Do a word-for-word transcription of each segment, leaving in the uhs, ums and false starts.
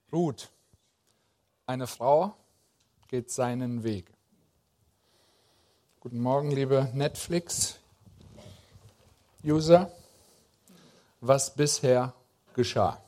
Ruth, eine Frau geht seinen Weg. Guten Morgen, liebe Netflix-User. Was bisher geschah.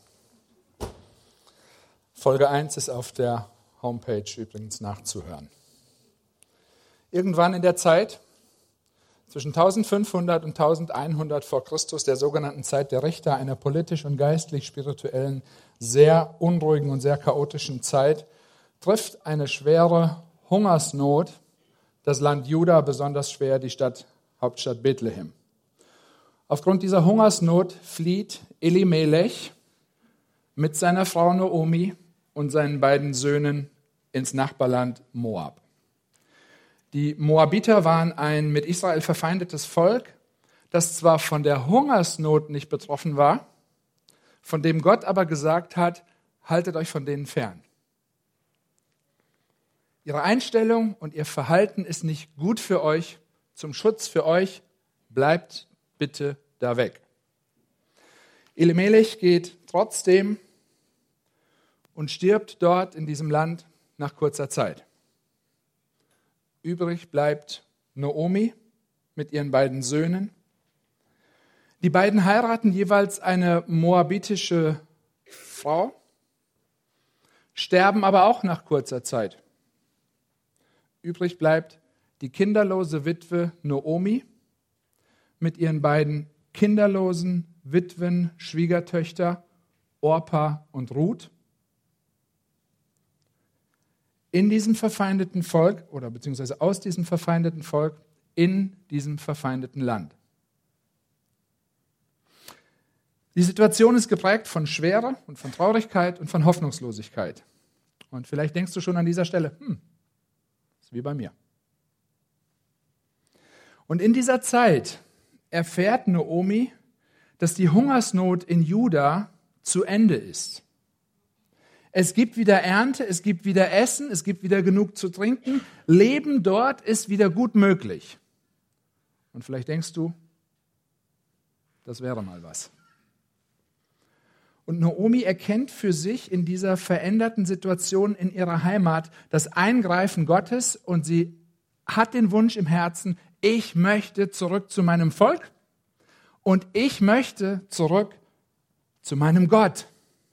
Folge eins ist auf der Homepage übrigens nachzuhören. Irgendwann in der Zeit, zwischen eintausendfünfhundert und eintausendeinhundert vor Christus, der sogenannten Zeit der Richter, einer politisch und geistlich-spirituellen, sehr unruhigen und sehr chaotischen Zeit, trifft eine schwere Hungersnot das Land Juda, besonders schwer die Stadt, Hauptstadt Bethlehem. Aufgrund dieser Hungersnot flieht Elimelech mit seiner Frau Naomi und seinen beiden Söhnen ins Nachbarland Moab. Die Moabiter waren ein mit Israel verfeindetes Volk, das zwar von der Hungersnot nicht betroffen war, von dem Gott aber gesagt hat, haltet euch von denen fern. Ihre Einstellung und ihr Verhalten ist nicht gut für euch, zum Schutz für euch, bleibt bitte da weg. Elimelech geht trotzdem und stirbt dort in diesem Land nach kurzer Zeit. Übrig bleibt Naomi mit ihren beiden Söhnen. Die beiden heiraten jeweils eine moabitische Frau, sterben aber auch nach kurzer Zeit. Übrig bleibt die kinderlose Witwe Naomi mit ihren beiden kinderlosen Witwen, Schwiegertöchter Orpa und Ruth. In diesem verfeindeten Volk oder beziehungsweise aus diesem verfeindeten Volk in diesem verfeindeten Land. Die Situation ist geprägt von Schwere und von Traurigkeit und von Hoffnungslosigkeit. Und vielleicht denkst du schon an dieser Stelle, hm, ist wie bei mir. Und in dieser Zeit erfährt Naomi, dass die Hungersnot in Juda zu Ende ist. Es gibt wieder Ernte, es gibt wieder Essen, es gibt wieder genug zu trinken. Leben dort ist wieder gut möglich. Und vielleicht denkst du, das wäre mal was. Und Naomi erkennt für sich in dieser veränderten Situation in ihrer Heimat das Eingreifen Gottes und sie hat den Wunsch im Herzen, ich möchte zurück zu meinem Volk und ich möchte zurück zu meinem Gott.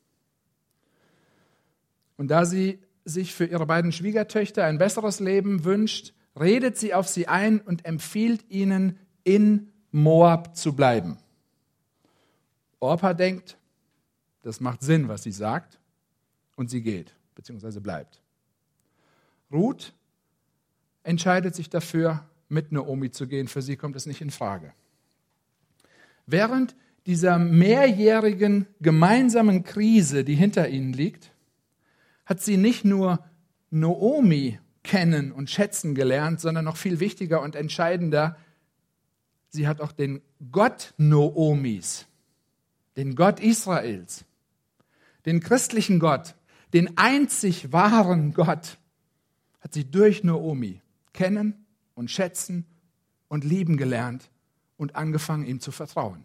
Und da sie sich für ihre beiden Schwiegertöchter ein besseres Leben wünscht, redet sie auf sie ein und empfiehlt ihnen, in Moab zu bleiben. Orpa denkt, das macht Sinn, was sie sagt, und sie geht, beziehungsweise bleibt. Ruth entscheidet sich dafür, mit Naomi zu gehen. Für sie kommt es nicht in Frage. Während dieser mehrjährigen gemeinsamen Krise, die hinter ihnen liegt, hat sie nicht nur Naomi kennen und schätzen gelernt, sondern noch viel wichtiger und entscheidender, sie hat auch den Gott Naomis, den Gott Israels, den christlichen Gott, den einzig wahren Gott, hat sie durch Naomi kennen und schätzen und lieben gelernt und angefangen, ihm zu vertrauen.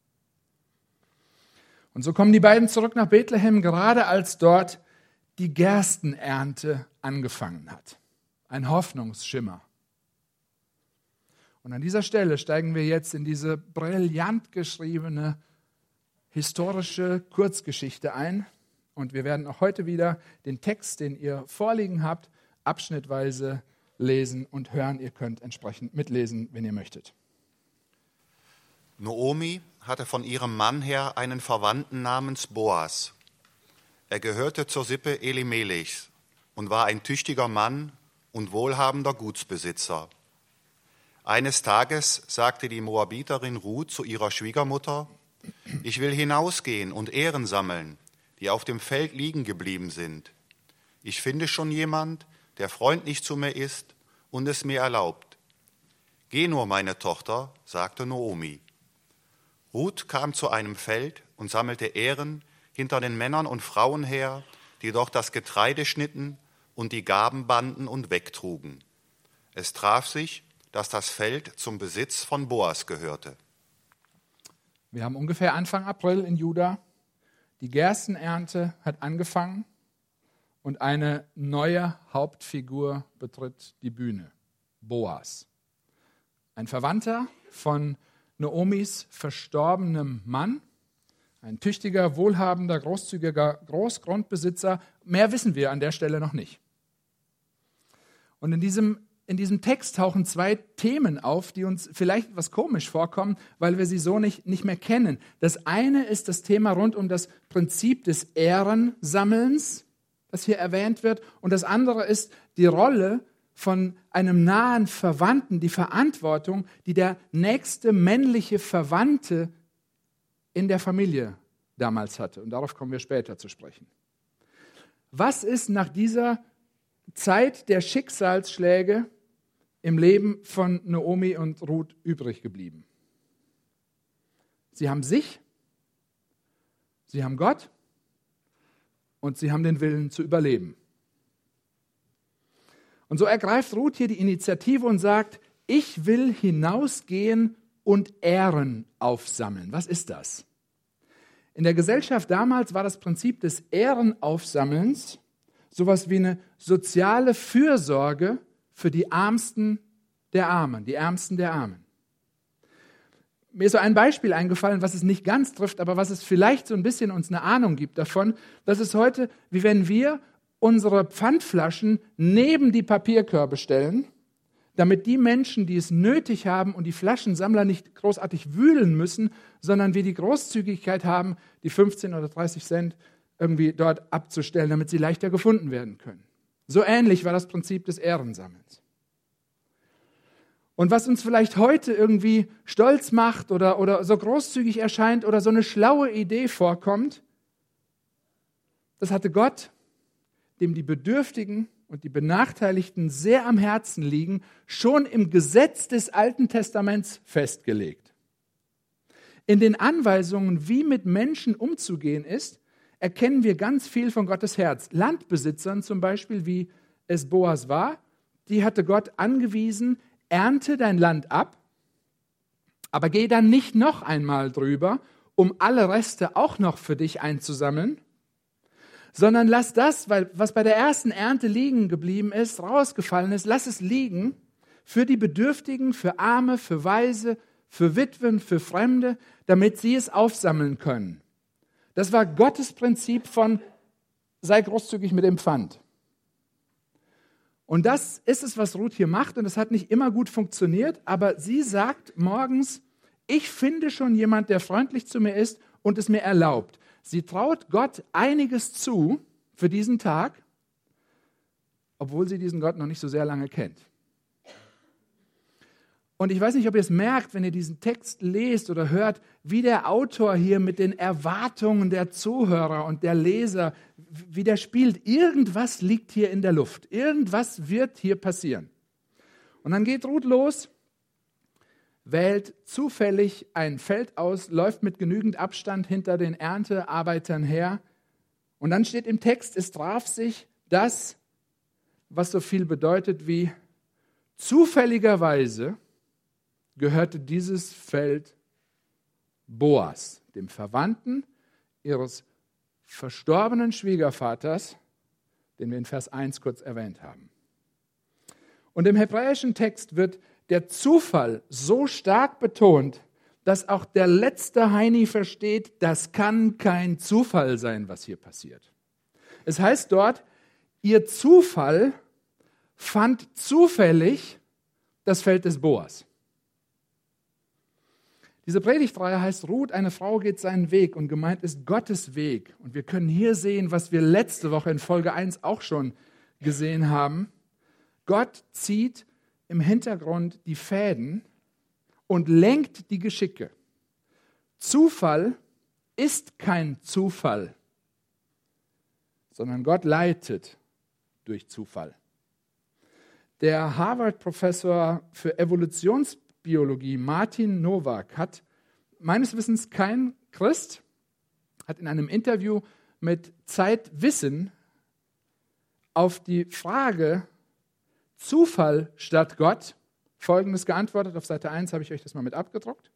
Und so kommen die beiden zurück nach Bethlehem, gerade als dort die Gerstenernte angefangen hat. Ein Hoffnungsschimmer. Und an dieser Stelle steigen wir jetzt in diese brillant geschriebene historische Kurzgeschichte ein. Und wir werden auch heute wieder den Text, den ihr vorliegen habt, abschnittweise lesen und hören. Ihr könnt entsprechend mitlesen, wenn ihr möchtet. Naomi hatte von ihrem Mann her einen Verwandten namens Boas. Er gehörte zur Sippe Elimelechs und war ein tüchtiger Mann und wohlhabender Gutsbesitzer. Eines Tages sagte die Moabiterin Ruth zu ihrer Schwiegermutter, ich will hinausgehen und Ähren sammeln, die auf dem Feld liegen geblieben sind. Ich finde schon jemand, der freundlich zu mir ist und es mir erlaubt. Geh nur, meine Tochter, sagte Naomi. Ruth kam zu einem Feld und sammelte Ähren hinter den Männern und Frauen her, die dort das Getreide schnitten und die Gaben banden und wegtrugen. Es traf sich, dass das Feld zum Besitz von Boas gehörte. Wir haben ungefähr Anfang April in Juda. Die Gerstenernte hat angefangen und eine neue Hauptfigur betritt die Bühne, Boas. Ein Verwandter von Naomis verstorbenem Mann, ein tüchtiger, wohlhabender, großzügiger Großgrundbesitzer. Mehr wissen wir an der Stelle noch nicht. Und in diesem, in diesem Text tauchen zwei Themen auf, die uns vielleicht etwas komisch vorkommen, weil wir sie so nicht, nicht mehr kennen. Das eine ist das Thema rund um das Prinzip des Ehrensammelns, das hier erwähnt wird. Und das andere ist die Rolle von einem nahen Verwandten, die Verantwortung, die der nächste männliche Verwandte in der Familie damals hatte. Und darauf kommen wir später zu sprechen. Was ist nach dieser Zeit der Schicksalsschläge im Leben von Naomi und Ruth übrig geblieben? Sie haben sich, sie haben Gott und sie haben den Willen zu überleben. Und so ergreift Ruth hier die Initiative und sagt, ich will hinausgehen und Ähren aufsammeln. Was ist das? In der Gesellschaft damals war das Prinzip des Ehrenaufsammelns sowas wie eine soziale Fürsorge für die Ärmsten der Armen, die Ärmsten der Armen. Mir ist so ein Beispiel eingefallen, was es nicht ganz trifft, aber was es vielleicht so ein bisschen uns eine Ahnung gibt davon. Das ist heute, wie wenn wir unsere Pfandflaschen neben die Papierkörbe stellen, damit die Menschen, die es nötig haben und die Flaschensammler nicht großartig wühlen müssen, sondern wir die Großzügigkeit haben, die fünfzehn oder dreißig Cent irgendwie dort abzustellen, damit sie leichter gefunden werden können. So ähnlich war das Prinzip des Ehrensammelns. Und was uns vielleicht heute irgendwie stolz macht oder, oder so großzügig erscheint oder so eine schlaue Idee vorkommt, das hatte Gott, dem die Bedürftigen und die Benachteiligten sehr am Herzen liegen, schon im Gesetz des Alten Testaments festgelegt. In den Anweisungen, wie mit Menschen umzugehen ist, erkennen wir ganz viel von Gottes Herz. Landbesitzern zum Beispiel, wie es Boas war, die hatte Gott angewiesen, ernte dein Land ab, aber geh dann nicht noch einmal drüber, um alle Reste auch noch für dich einzusammeln, sondern lass das, weil was bei der ersten Ernte liegen geblieben ist, rausgefallen ist, lass es liegen für die Bedürftigen, für Arme, für Waise, für Witwen, für Fremde, damit sie es aufsammeln können. Das war Gottes Prinzip von sei großzügig mit dem Pfand. Und das ist es, was Ruth hier macht, und es hat nicht immer gut funktioniert, aber sie sagt morgens, ich finde schon jemand, der freundlich zu mir ist und es mir erlaubt. Sie traut Gott einiges zu für diesen Tag, obwohl sie diesen Gott noch nicht so sehr lange kennt. Und ich weiß nicht, ob ihr es merkt, wenn ihr diesen Text lest oder hört, wie der Autor hier mit den Erwartungen der Zuhörer und der Leser, wie der spielt. Irgendwas liegt hier in der Luft. Irgendwas wird hier passieren. Und dann geht Ruth los, wählt zufällig ein Feld aus, läuft mit genügend Abstand hinter den Erntearbeitern her. Und dann steht im Text, es traf sich das, was so viel bedeutet wie zufälligerweise gehörte dieses Feld Boas, dem Verwandten ihres verstorbenen Schwiegervaters, den wir in Vers eins kurz erwähnt haben. Und im hebräischen Text wird der Zufall so stark betont, dass auch der letzte Heini versteht, das kann kein Zufall sein, was hier passiert. Es heißt dort, ihr Zufall fand zufällig das Feld des Boas. Diese Predigtreihe heißt Ruth, eine Frau geht seinen Weg, und gemeint ist Gottes Weg. Und wir können hier sehen, was wir letzte Woche in Folge eins auch schon gesehen haben. Gott zieht im Hintergrund die Fäden und lenkt die Geschicke. Zufall ist kein Zufall, sondern Gott leitet durch Zufall. Der Harvard-Professor für Evolutionsbiologie Martin Nowak hat meines Wissens kein Christ, hat in einem Interview mit Zeitwissen auf die Frage Zufall statt Gott Folgendes geantwortet. Auf Seite eins habe ich euch das mal mit abgedruckt.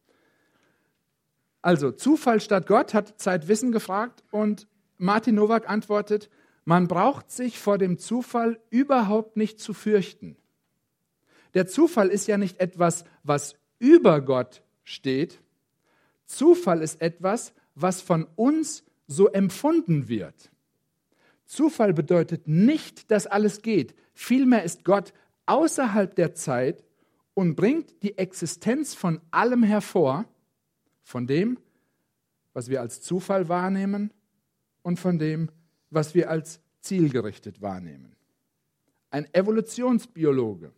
Also, Zufall statt Gott hat Zeitwissen gefragt, und Martin Nowak antwortet, Man braucht sich vor dem Zufall überhaupt nicht zu fürchten. Der Zufall ist ja nicht etwas, was über Gott steht. Zufall ist etwas, was von uns so empfunden wird. Zufall bedeutet nicht, dass alles geht. Vielmehr ist Gott außerhalb der Zeit und bringt die Existenz von allem hervor, von dem, was wir als Zufall wahrnehmen und von dem, was wir als zielgerichtet wahrnehmen. Ein Evolutionsbiologe.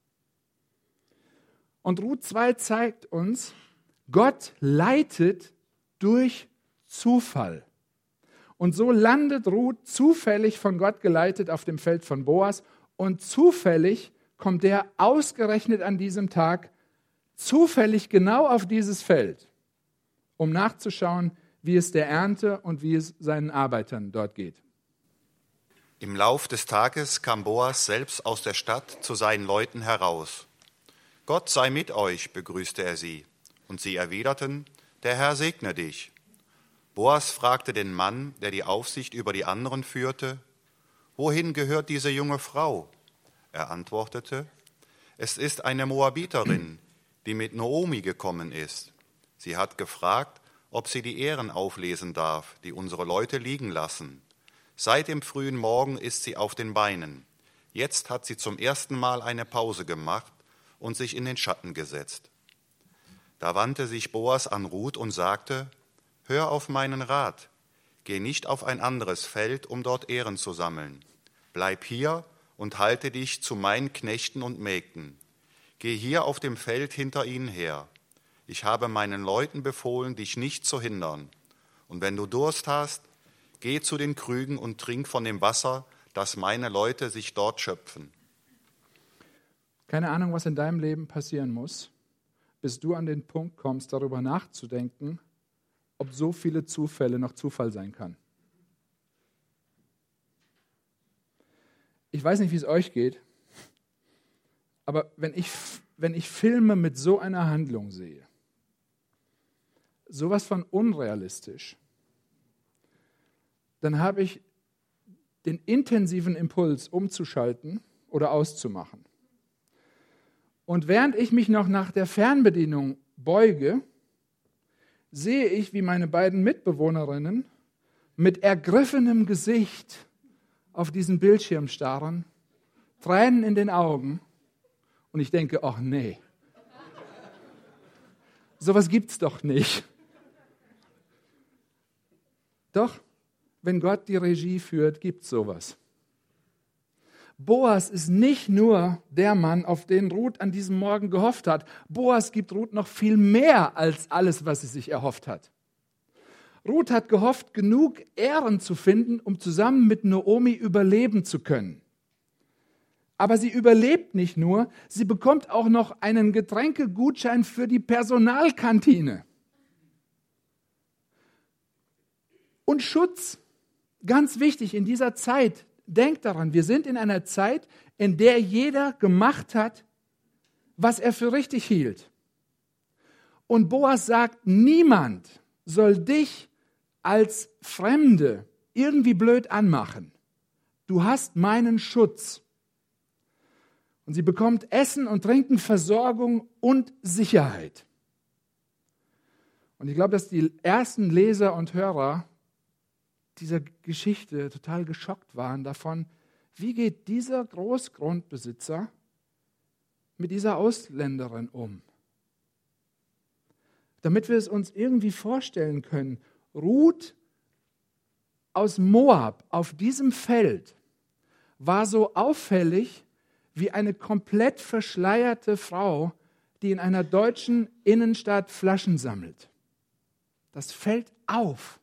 Und Ruth zwei zeigt uns, Gott leitet durch Zufall. Und so landet Ruth zufällig von Gott geleitet auf dem Feld von Boas und zufällig kommt er ausgerechnet an diesem Tag zufällig genau auf dieses Feld, um nachzuschauen, wie es der Ernte und wie es seinen Arbeitern dort geht. Im Lauf des Tages kam Boas selbst aus der Stadt zu seinen Leuten heraus. Gott sei mit euch, begrüßte er sie. Und sie erwiderten, der Herr segne dich. Boas fragte den Mann, der die Aufsicht über die anderen führte, wohin gehört diese junge Frau? Er antwortete, es ist eine Moabiterin, die mit Naomi gekommen ist. Sie hat gefragt, ob sie die Ähren auflesen darf, die unsere Leute liegen lassen. Seit dem frühen Morgen ist sie auf den Beinen. Jetzt hat sie zum ersten Mal eine Pause gemacht und sich in den Schatten gesetzt. Da wandte sich Boas an Ruth und sagte, hör auf meinen Rat, geh nicht auf ein anderes Feld, um dort Ähren zu sammeln. Bleib hier und halte dich zu meinen Knechten und Mägden. Geh hier auf dem Feld hinter ihnen her. Ich habe meinen Leuten befohlen, dich nicht zu hindern. Und wenn du Durst hast, geh zu den Krügen und trink von dem Wasser, das meine Leute sich dort schöpfen. Keine Ahnung, was in deinem Leben passieren muss, bis du an den Punkt kommst, darüber nachzudenken, ob so viele Zufälle noch Zufall sein kann. Ich weiß nicht, wie es euch geht, aber wenn ich, wenn ich Filme mit so einer Handlung sehe, sowas von unrealistisch, dann habe ich den intensiven Impuls, umzuschalten oder auszumachen. Und während ich mich noch nach der Fernbedienung beuge, sehe ich, wie meine beiden Mitbewohnerinnen mit ergriffenem Gesicht auf diesen Bildschirm starren, Tränen in den Augen, und ich denke, ach nee, sowas gibt's doch nicht. Doch, wenn Gott die Regie führt, gibt's sowas. Boas ist nicht nur der Mann, auf den Ruth an diesem Morgen gehofft hat. Boas gibt Ruth noch viel mehr als alles, was sie sich erhofft hat. Ruth hat gehofft, genug Ähren zu finden, um zusammen mit Naomi überleben zu können. Aber sie überlebt nicht nur, sie bekommt auch noch einen Getränkegutschein für die Personalkantine. Und Schutz, ganz wichtig in dieser Zeit. Denkt daran, wir sind in einer Zeit, in der jeder gemacht hat, was er für richtig hielt. Und Boas sagt, niemand soll dich als Fremde irgendwie blöd anmachen. Du hast meinen Schutz. Und sie bekommt Essen und Trinken, Versorgung und Sicherheit. Und ich glaube, dass die ersten Leser und Hörer dieser Geschichte total geschockt waren davon, wie geht dieser Großgrundbesitzer mit dieser Ausländerin um? Damit wir es uns irgendwie vorstellen können, Ruth aus Moab auf diesem Feld war so auffällig wie eine komplett verschleierte Frau, die in einer deutschen Innenstadt Flaschen sammelt. Das fällt auf.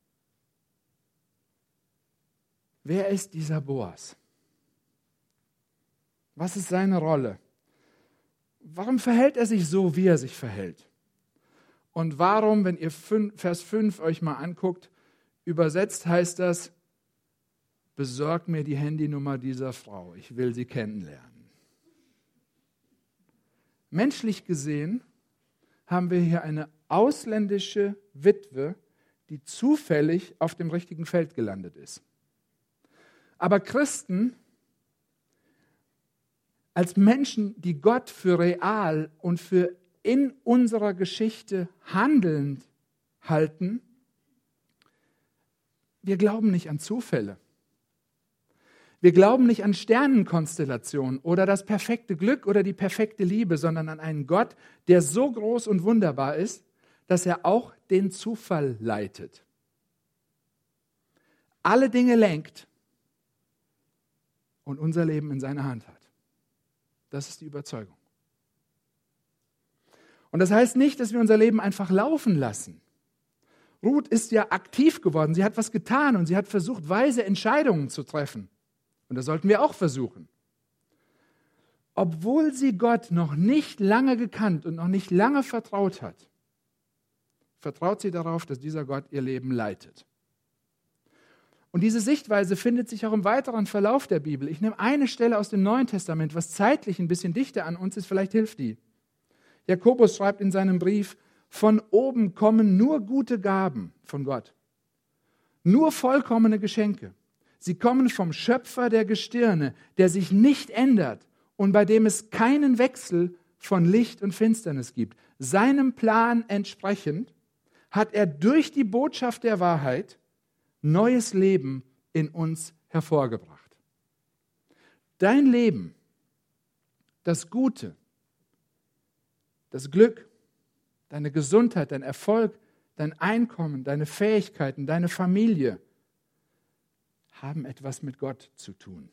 Wer ist dieser Boas? Was ist seine Rolle? Warum verhält er sich so, wie er sich verhält? Und warum, wenn ihr Vers fünf euch mal anguckt, übersetzt heißt das, besorg mir die Handynummer dieser Frau, ich will sie kennenlernen. Menschlich gesehen haben wir hier eine ausländische Witwe, die zufällig auf dem richtigen Feld gelandet ist. Aber Christen, als Menschen, die Gott für real und für in unserer Geschichte handelnd halten, wir glauben nicht an Zufälle. Wir glauben nicht an Sternenkonstellationen oder das perfekte Glück oder die perfekte Liebe, sondern an einen Gott, der so groß und wunderbar ist, dass er auch den Zufall leitet. Alle Dinge lenkt und unser Leben in seiner Hand hat. Das ist die Überzeugung. Und das heißt nicht, dass wir unser Leben einfach laufen lassen. Ruth ist ja aktiv geworden, sie hat was getan und sie hat versucht, weise Entscheidungen zu treffen. Und das sollten wir auch versuchen. Obwohl sie Gott noch nicht lange gekannt und noch nicht lange vertraut hat, vertraut sie darauf, dass dieser Gott ihr Leben leitet. Und diese Sichtweise findet sich auch im weiteren Verlauf der Bibel. Ich nehme eine Stelle aus dem Neuen Testament, was zeitlich ein bisschen dichter an uns ist, vielleicht hilft die. Jakobus schreibt in seinem Brief, von oben kommen nur gute Gaben von Gott, nur vollkommene Geschenke. Sie kommen vom Schöpfer der Gestirne, der sich nicht ändert und bei dem es keinen Wechsel von Licht und Finsternis gibt. Seinem Plan entsprechend hat er durch die Botschaft der Wahrheit neues Leben in uns hervorgebracht. Dein Leben, das Gute, das Glück, deine Gesundheit, dein Erfolg, dein Einkommen, deine Fähigkeiten, deine Familie haben etwas mit Gott zu tun.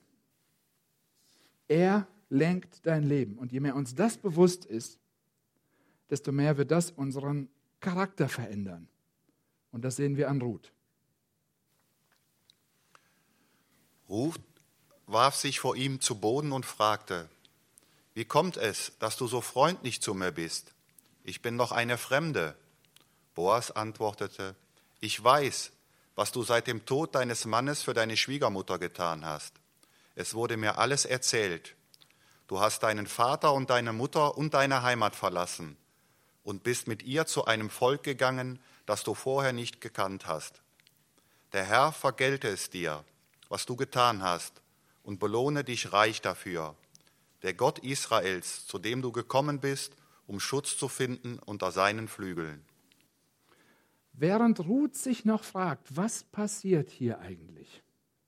Er lenkt dein Leben. Und je mehr uns das bewusst ist, desto mehr wird das unseren Charakter verändern. Und das sehen wir an Ruth. Ruth warf sich vor ihm zu Boden und fragte, wie kommt es, dass du so freundlich zu mir bist? Ich bin doch eine Fremde. Boas antwortete, ich weiß, was du seit dem Tod deines Mannes für deine Schwiegermutter getan hast. Es wurde mir alles erzählt. Du hast deinen Vater und deine Mutter und deine Heimat verlassen und bist mit ihr zu einem Volk gegangen, das du vorher nicht gekannt hast. Der Herr vergelte es dir, was du getan hast, und belohne dich reich dafür. Der Gott Israels, zu dem du gekommen bist, um Schutz zu finden unter seinen Flügeln. Während Ruth sich noch fragt, was passiert hier eigentlich?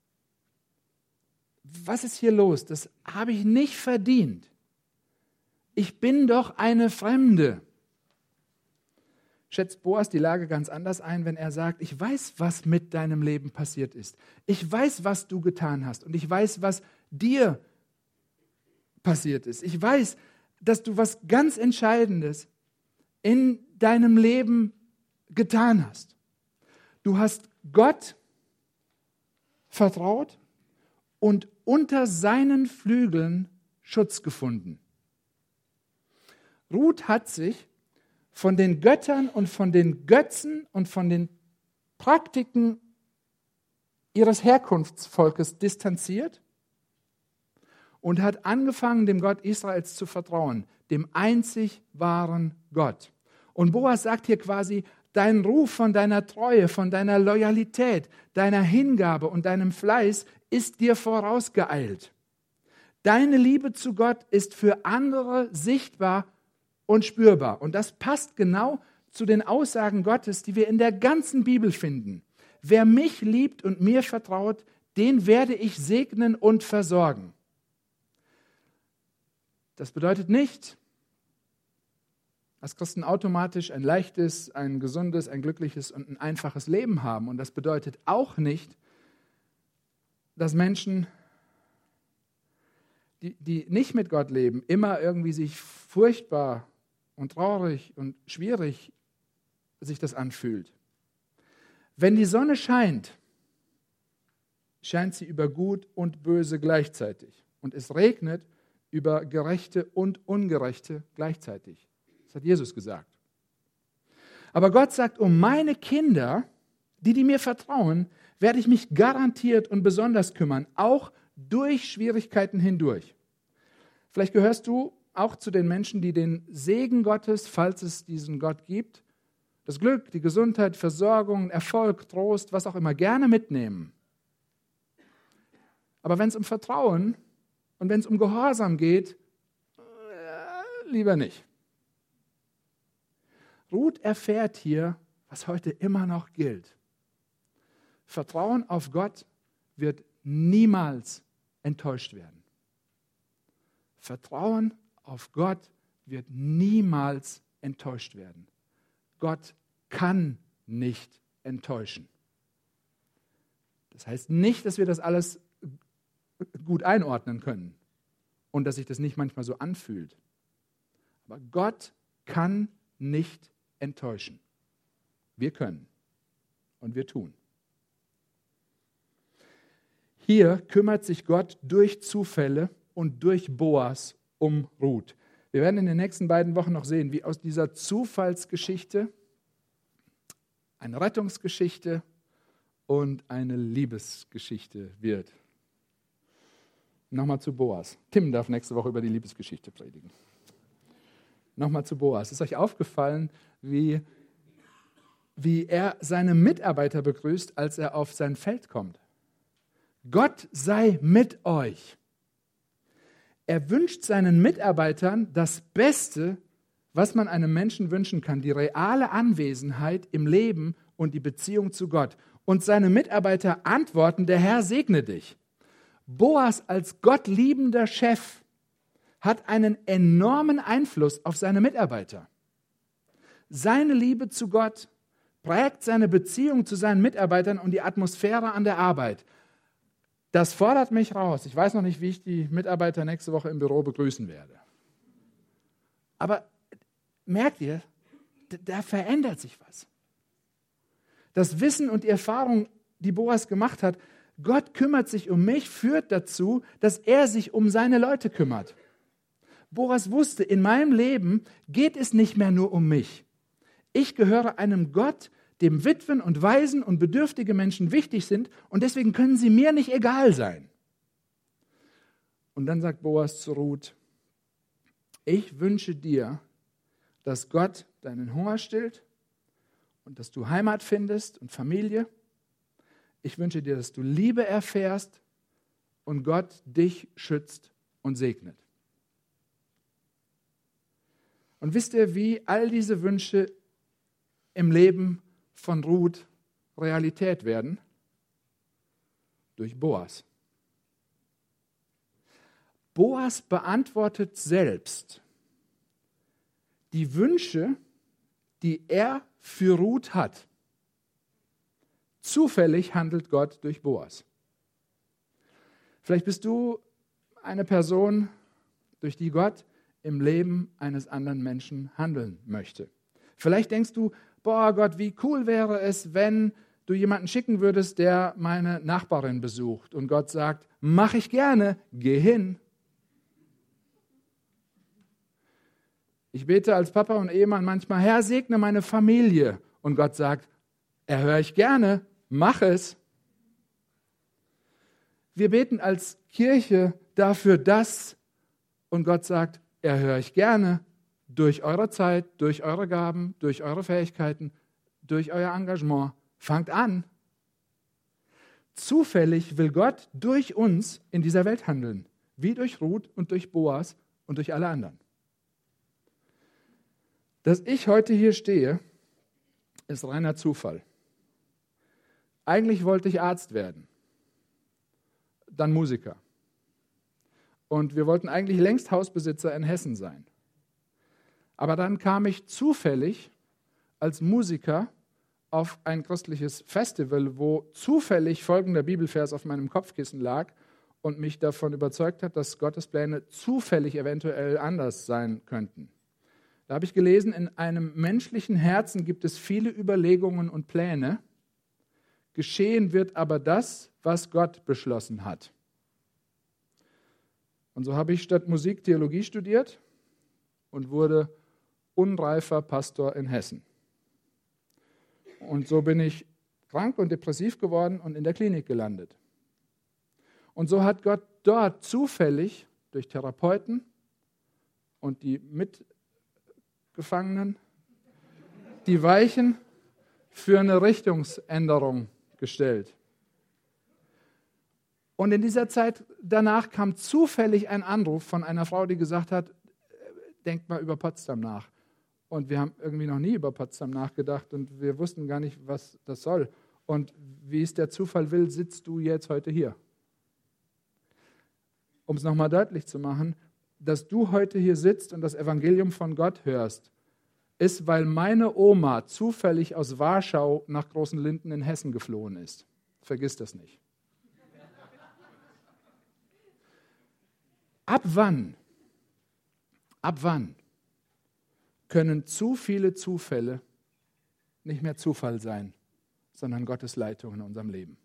Was ist hier los? Das habe ich nicht verdient. Ich bin doch eine Fremde. Schätzt Boas die Lage ganz anders ein, wenn er sagt, ich weiß, was mit deinem Leben passiert ist. Ich weiß, was du getan hast und ich weiß, was dir passiert ist. Ich weiß, dass du was ganz Entscheidendes in deinem Leben getan hast. Du hast Gott vertraut und unter seinen Flügeln Schutz gefunden. Ruth hat sich von den Göttern und von den Götzen und von den Praktiken ihres Herkunftsvolkes distanziert und hat angefangen, dem Gott Israels zu vertrauen, dem einzig wahren Gott. Und Boas sagt hier quasi, dein Ruf von deiner Treue, von deiner Loyalität, deiner Hingabe und deinem Fleiß ist dir vorausgeeilt. Deine Liebe zu Gott ist für andere sichtbar und spürbar. Und das passt genau zu den Aussagen Gottes, die wir in der ganzen Bibel finden. Wer mich liebt und mir vertraut, den werde ich segnen und versorgen. Das bedeutet nicht, dass Christen automatisch ein leichtes, ein gesundes, ein glückliches und ein einfaches Leben haben. Und das bedeutet auch nicht, dass Menschen, die, die nicht mit Gott leben, immer irgendwie sich furchtbar und traurig und schwierig sich das anfühlt. Wenn die Sonne scheint, scheint sie über Gut und Böse gleichzeitig. Und es regnet über Gerechte und Ungerechte gleichzeitig. Das hat Jesus gesagt. Aber Gott sagt, um meine Kinder, die, die mir vertrauen, werde ich mich garantiert und besonders kümmern, auch durch Schwierigkeiten hindurch. Vielleicht gehörst du auch zu den Menschen, die den Segen Gottes, falls es diesen Gott gibt, das Glück, die Gesundheit, Versorgung, Erfolg, Trost, was auch immer, gerne mitnehmen. Aber wenn es um Vertrauen und wenn es um Gehorsam geht, äh, lieber nicht. Ruth erfährt hier, was heute immer noch gilt. Vertrauen auf Gott wird niemals enttäuscht werden. Vertrauen auf Gott wird niemals enttäuscht werden. Gott kann nicht enttäuschen. Das heißt nicht, dass wir das alles gut einordnen können und dass sich das nicht manchmal so anfühlt. Aber Gott kann nicht enttäuschen. Wir können und wir tun. Hier kümmert sich Gott durch Zufälle und durch Boas um Ruth. Wir werden in den nächsten beiden Wochen noch sehen, wie aus dieser Zufallsgeschichte eine Rettungsgeschichte und eine Liebesgeschichte wird. Nochmal zu Boas. Tim darf nächste Woche über die Liebesgeschichte predigen. Nochmal zu Boas. Ist euch aufgefallen, wie, wie er seine Mitarbeiter begrüßt, als er auf sein Feld kommt? Gott sei mit euch. Er wünscht seinen Mitarbeitern das Beste, was man einem Menschen wünschen kann, die reale Anwesenheit im Leben und die Beziehung zu Gott. Und seine Mitarbeiter antworten, der Herr segne dich. Boas als gottliebender Chef hat einen enormen Einfluss auf seine Mitarbeiter. Seine Liebe zu Gott prägt seine Beziehung zu seinen Mitarbeitern und die Atmosphäre an der Arbeit. Das fordert mich raus. Ich weiß noch nicht, wie ich die Mitarbeiter nächste Woche im Büro begrüßen werde. Aber merkt ihr, da verändert sich was. Das Wissen und die Erfahrung, die Boas gemacht hat, Gott kümmert sich um mich, führt dazu, dass er sich um seine Leute kümmert. Boas wusste, in meinem Leben geht es nicht mehr nur um mich. Ich gehöre einem Gott, dem Witwen und Waisen und bedürftige Menschen wichtig sind und deswegen können sie mir nicht egal sein. Und dann sagt Boas zu Ruth, ich wünsche dir, dass Gott deinen Hunger stillt und dass du Heimat findest und Familie. Ich wünsche dir, dass du Liebe erfährst und Gott dich schützt und segnet. Und wisst ihr, wie all diese Wünsche im Leben von Ruth Realität werden? Durch Boas. Boas beantwortet selbst die Wünsche, die er für Ruth hat. Zufällig handelt Gott durch Boas. Vielleicht bist du eine Person, durch die Gott im Leben eines anderen Menschen handeln möchte. Vielleicht denkst du, boah Gott, wie cool wäre es, wenn du jemanden schicken würdest, der meine Nachbarin besucht. Und Gott sagt, mach ich gerne, geh hin. Ich bete als Papa und Ehemann manchmal, Herr, segne meine Familie. Und Gott sagt, erhöre ich gerne, mach es. Wir beten als Kirche dafür das und Gott sagt, erhöre ich gerne durch eure Zeit, durch eure Gaben, durch eure Fähigkeiten, durch euer Engagement. Fangt an. Zufällig will Gott durch uns in dieser Welt handeln, wie durch Ruth und durch Boas und durch alle anderen. Dass ich heute hier stehe, ist reiner Zufall. Eigentlich wollte ich Arzt werden, dann Musiker. Und wir wollten eigentlich längst Hausbesitzer in Hessen sein. Aber dann kam ich zufällig als Musiker auf ein christliches Festival, wo zufällig folgender Bibelvers auf meinem Kopfkissen lag und mich davon überzeugt hat, dass Gottes Pläne zufällig eventuell anders sein könnten. Da habe ich gelesen, in einem menschlichen Herzen gibt es viele Überlegungen und Pläne. Geschehen wird aber das, was Gott beschlossen hat. Und so habe ich statt Musik Theologie studiert und wurde unreifer Pastor in Hessen. Und so bin ich krank und depressiv geworden und in der Klinik gelandet. Und so hat Gott dort zufällig durch Therapeuten und die Mitgefangenen die Weichen für eine Richtungsänderung gestellt. Und in dieser Zeit danach kam zufällig ein Anruf von einer Frau, die gesagt hat, denkt mal über Potsdam nach. Und wir haben irgendwie noch nie über Potsdam nachgedacht und wir wussten gar nicht, was das soll. Und wie es der Zufall will, sitzt du jetzt heute hier. Um es nochmal deutlich zu machen, dass du heute hier sitzt und das Evangelium von Gott hörst, ist, weil meine Oma zufällig aus Warschau nach Großen Linden in Hessen geflohen ist. Vergiss das nicht. Ab wann, ab wann können zu viele Zufälle nicht mehr Zufall sein, sondern Gottes Leitung in unserem Leben?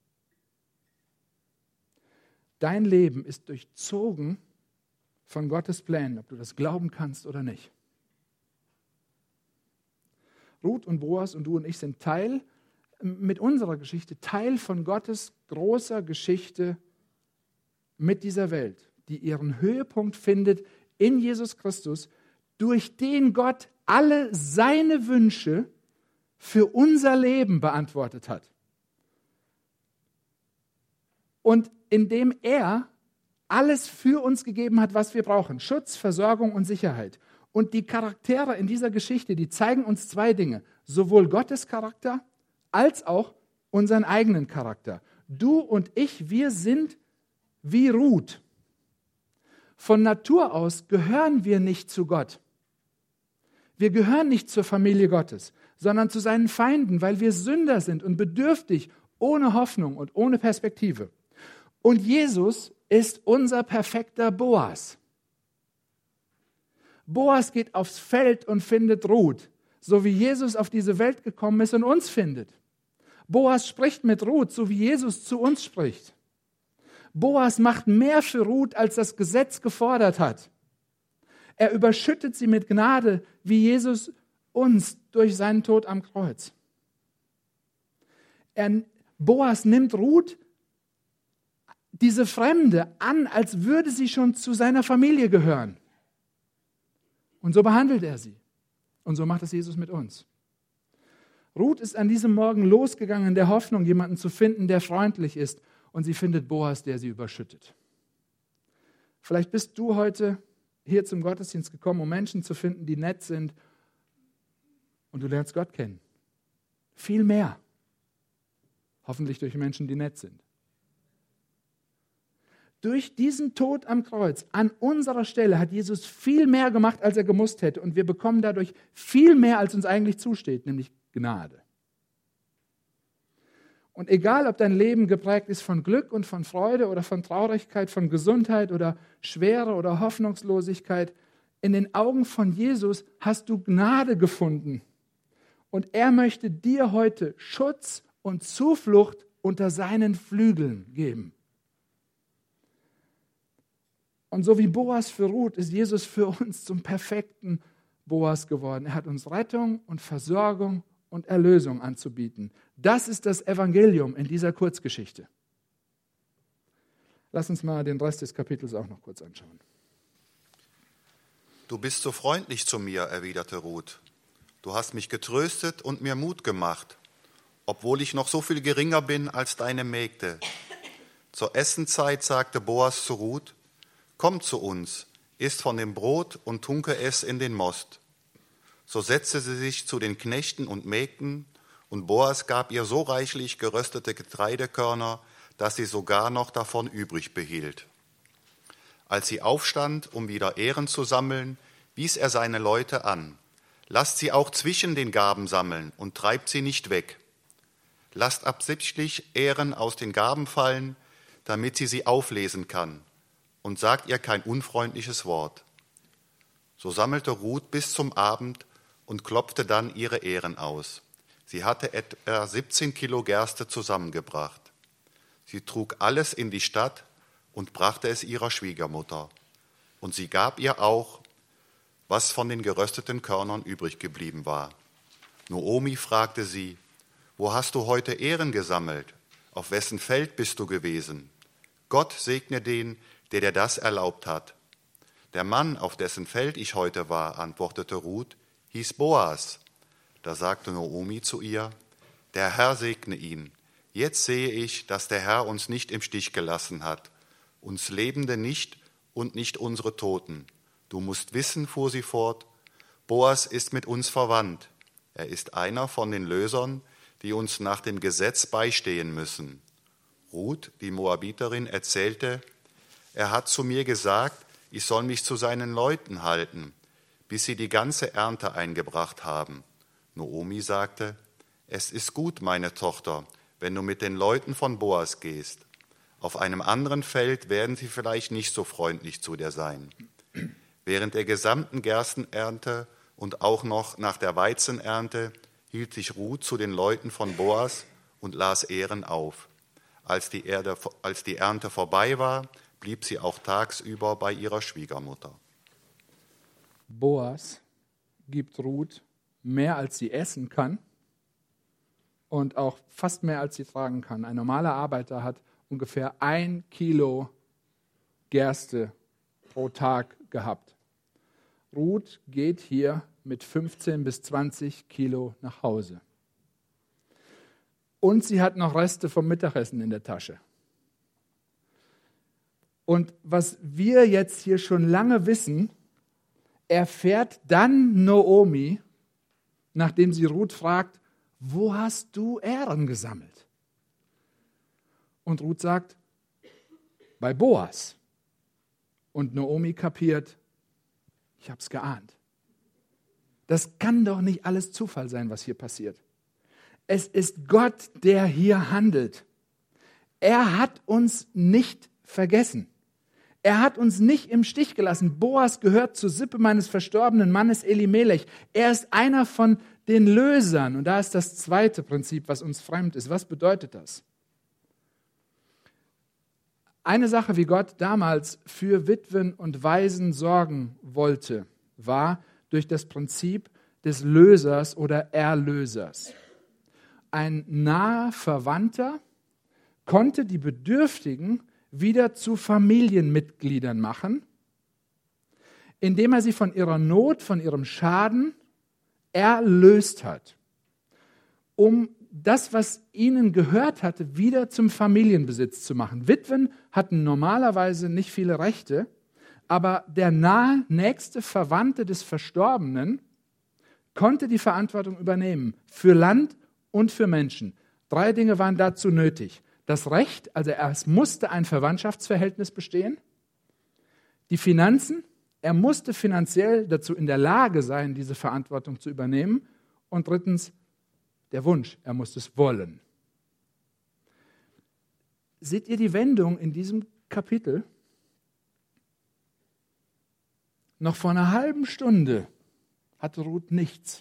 Dein Leben ist durchzogen von Gottes Plänen, ob du das glauben kannst oder nicht. Ruth und Boas und du und ich sind Teil, mit unserer Geschichte, Teil von Gottes großer Geschichte mit dieser Welt, die ihren Höhepunkt findet in Jesus Christus, durch den Gott alle seine Wünsche für unser Leben beantwortet hat. Und indem er alles für uns gegeben hat, was wir brauchen. Schutz, Versorgung und Sicherheit. Und die Charaktere in dieser Geschichte, die zeigen uns zwei Dinge. Sowohl Gottes Charakter als auch unseren eigenen Charakter. Du und ich, wir sind wie Ruth. Von Natur aus gehören wir nicht zu Gott. Wir gehören nicht zur Familie Gottes, sondern zu seinen Feinden, weil wir Sünder sind und bedürftig, ohne Hoffnung und ohne Perspektive. Und Jesus ist unser perfekter Boas. Boas geht aufs Feld und findet Ruth, so wie Jesus auf diese Welt gekommen ist und uns findet. Boas spricht mit Ruth, so wie Jesus zu uns spricht. Boas macht mehr für Ruth, als das Gesetz gefordert hat. Er überschüttet sie mit Gnade, wie Jesus uns durch seinen Tod am Kreuz. Er, Boas nimmt Ruth, diese Fremde, an, als würde sie schon zu seiner Familie gehören. Und so behandelt er sie. Und so macht es Jesus mit uns. Ruth ist an diesem Morgen losgegangen in der Hoffnung, jemanden zu finden, der freundlich ist. Und sie findet Boas, der sie überschüttet. Vielleicht bist du heute hier zum Gottesdienst gekommen, um Menschen zu finden, die nett sind. Und du lernst Gott kennen. Viel mehr. Hoffentlich durch Menschen, die nett sind. Durch diesen Tod am Kreuz an unserer Stelle hat Jesus viel mehr gemacht, als er gemusst hätte. Und wir bekommen dadurch viel mehr, als uns eigentlich zusteht, nämlich Gnade. Und egal, ob dein Leben geprägt ist von Glück und von Freude oder von Traurigkeit, von Gesundheit oder Schwere oder Hoffnungslosigkeit, in den Augen von Jesus hast du Gnade gefunden. Und er möchte dir heute Schutz und Zuflucht unter seinen Flügeln geben. Und so wie Boas für Ruth ist Jesus für uns zum perfekten Boas geworden. Er hat uns Rettung und Versorgung und Erlösung anzubieten. Das ist das Evangelium in dieser Kurzgeschichte. Lass uns mal den Rest des Kapitels auch noch kurz anschauen. Du bist so freundlich zu mir, erwiderte Ruth. Du hast mich getröstet und mir Mut gemacht, obwohl ich noch so viel geringer bin als deine Mägde. Zur Essenzeit sagte Boas zu Ruth, komm zu uns, iss von dem Brot und tunke es in den Most. So setzte sie sich zu den Knechten und Mägden, und Boas gab ihr so reichlich geröstete Getreidekörner, dass sie sogar noch davon übrig behielt. Als sie aufstand, um wieder Ähren zu sammeln, wies er seine Leute an. Lasst sie auch zwischen den Garben sammeln und treibt sie nicht weg. Lasst absichtlich Ähren aus den Garben fallen, damit sie sie auflesen kann. Und sagt ihr kein unfreundliches Wort. So sammelte Ruth bis zum Abend und klopfte dann ihre Ähren aus. Sie hatte etwa siebzehn Kilo Gerste zusammengebracht. Sie trug alles in die Stadt und brachte es ihrer Schwiegermutter. Und sie gab ihr auch, was von den gerösteten Körnern übrig geblieben war. Noomi fragte sie, wo hast du heute Ähren gesammelt? Auf wessen Feld bist du gewesen? Gott segne den, der dir das erlaubt hat. Der Mann, auf dessen Feld ich heute war, antwortete Ruth, hieß Boas. Da sagte Noomi zu ihr, der Herr segne ihn. Jetzt sehe ich, dass der Herr uns nicht im Stich gelassen hat, uns Lebende nicht und nicht unsere Toten. Du musst wissen, fuhr sie fort, Boas ist mit uns verwandt. Er ist einer von den Lösern, die uns nach dem Gesetz beistehen müssen. Ruth, die Moabiterin, erzählte, er hat zu mir gesagt, ich soll mich zu seinen Leuten halten, bis sie die ganze Ernte eingebracht haben. Noomi sagte, es ist gut, meine Tochter, wenn du mit den Leuten von Boas gehst. Auf einem anderen Feld werden sie vielleicht nicht so freundlich zu dir sein. Während der gesamten Gerstenernte und auch noch nach der Weizenernte hielt sich Ruth zu den Leuten von Boas und las Ehren auf. Als die, Erde, als die Ernte vorbei war, blieb sie auch tagsüber bei ihrer Schwiegermutter. Boas gibt Ruth mehr, als sie essen kann und auch fast mehr, als sie tragen kann. Ein normaler Arbeiter hat ungefähr ein Kilo Gerste pro Tag gehabt. Ruth geht hier mit fünfzehn bis zwanzig Kilo nach Hause. Und sie hat noch Reste vom Mittagessen in der Tasche. Und was wir jetzt hier schon lange wissen, erfährt dann Noomi, nachdem sie Ruth fragt, wo hast du Ähren gesammelt? Und Ruth sagt, bei Boas. Und Noomi kapiert, ich habe es geahnt. Das kann doch nicht alles Zufall sein, was hier passiert. Es ist Gott, der hier handelt. Er hat uns nicht vergessen. Er hat uns nicht im Stich gelassen. Boas gehört zur Sippe meines verstorbenen Mannes Elimelech. Er ist einer von den Lösern. Und da ist das zweite Prinzip, was uns fremd ist. Was bedeutet das? Eine Sache, wie Gott damals für Witwen und Waisen sorgen wollte, war durch das Prinzip des Lösers oder Erlösers. Ein naher Verwandter konnte die Bedürftigen wieder zu Familienmitgliedern machen, indem er sie von ihrer Not, von ihrem Schaden erlöst hat, um das, was ihnen gehört hatte, wieder zum Familienbesitz zu machen. Witwen hatten normalerweise nicht viele Rechte, aber der nahe nächste Verwandte des Verstorbenen konnte die Verantwortung übernehmen für Land und für Menschen. Drei Dinge waren dazu nötig. Das Recht, also es musste ein Verwandtschaftsverhältnis bestehen. Die Finanzen, er musste finanziell dazu in der Lage sein, diese Verantwortung zu übernehmen. Und drittens, der Wunsch, er musste es wollen. Seht ihr die Wendung in diesem Kapitel? Noch vor einer halben Stunde hatte Ruth nichts.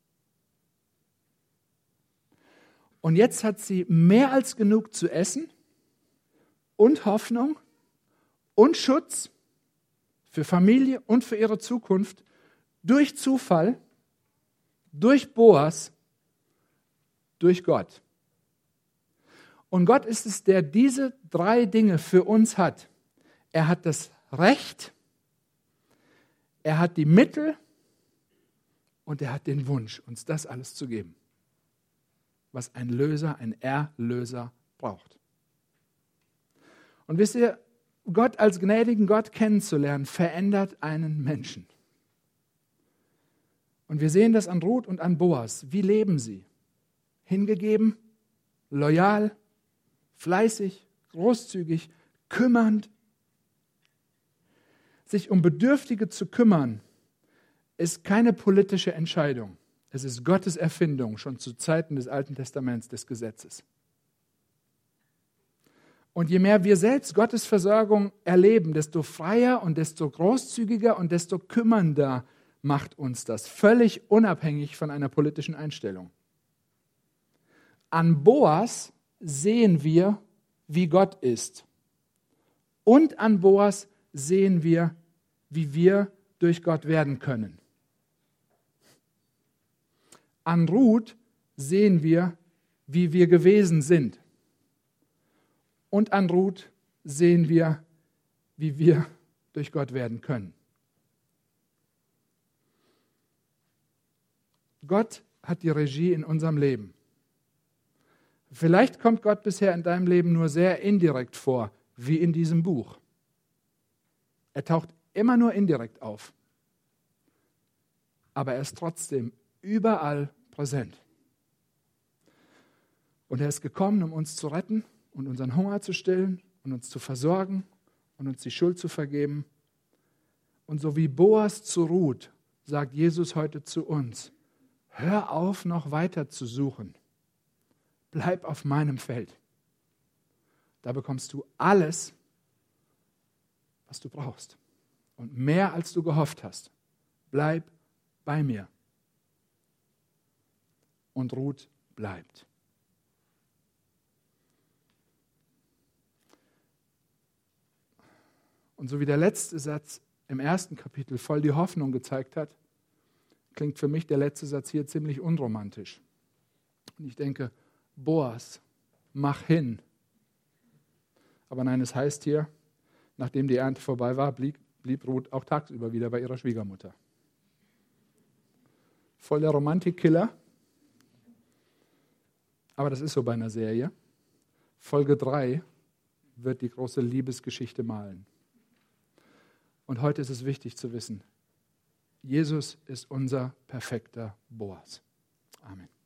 Und jetzt hat sie mehr als genug zu essen und Hoffnung und Schutz für Familie und für ihre Zukunft durch Zufall, durch Boas, durch Gott. Und Gott ist es, der diese drei Dinge für uns hat. Er hat das Recht, er hat die Mittel und er hat den Wunsch, uns das alles zu geben, was ein Löser, ein Erlöser braucht. Und wisst ihr, Gott als gnädigen Gott kennenzulernen, verändert einen Menschen. Und wir sehen das an Ruth und an Boas. Wie leben sie? Hingegeben, loyal, fleißig, großzügig, kümmernd. Sich um Bedürftige zu kümmern, ist keine politische Entscheidung. Es ist Gottes Erfindung, schon zu Zeiten des Alten Testaments, des Gesetzes. Und je mehr wir selbst Gottes Versorgung erleben, desto freier und desto großzügiger und desto kümmernder macht uns das, völlig unabhängig von einer politischen Einstellung. An Boas sehen wir, wie Gott ist. Und an Boas sehen wir, wie wir durch Gott werden können. An Ruth sehen wir, wie wir gewesen sind. Und an Ruth sehen wir, wie wir durch Gott werden können. Gott hat die Regie in unserem Leben. Vielleicht kommt Gott bisher in deinem Leben nur sehr indirekt vor, wie in diesem Buch. Er taucht immer nur indirekt auf. Aber er ist trotzdem überall präsent. Und er ist gekommen, um uns zu retten und unseren Hunger zu stillen und uns zu versorgen und uns die Schuld zu vergeben. Und so wie Boas zu Ruth, sagt Jesus heute zu uns, hör auf, noch weiter zu suchen. Bleib auf meinem Feld. Da bekommst du alles, was du brauchst. Und mehr, als du gehofft hast. Bleib bei mir. Und Ruth bleibt. Und so wie der letzte Satz im ersten Kapitel voll die Hoffnung gezeigt hat, klingt für mich der letzte Satz hier ziemlich unromantisch. Und ich denke, Boas, mach hin. Aber nein, es heißt hier, nachdem die Ernte vorbei war, blieb, blieb Ruth auch tagsüber wieder bei ihrer Schwiegermutter. Voll der Romantikkiller. Aber das ist so bei einer Serie. Folge drei wird die große Liebesgeschichte malen. Und heute ist es wichtig zu wissen, Jesus ist unser perfekter Boas. Amen.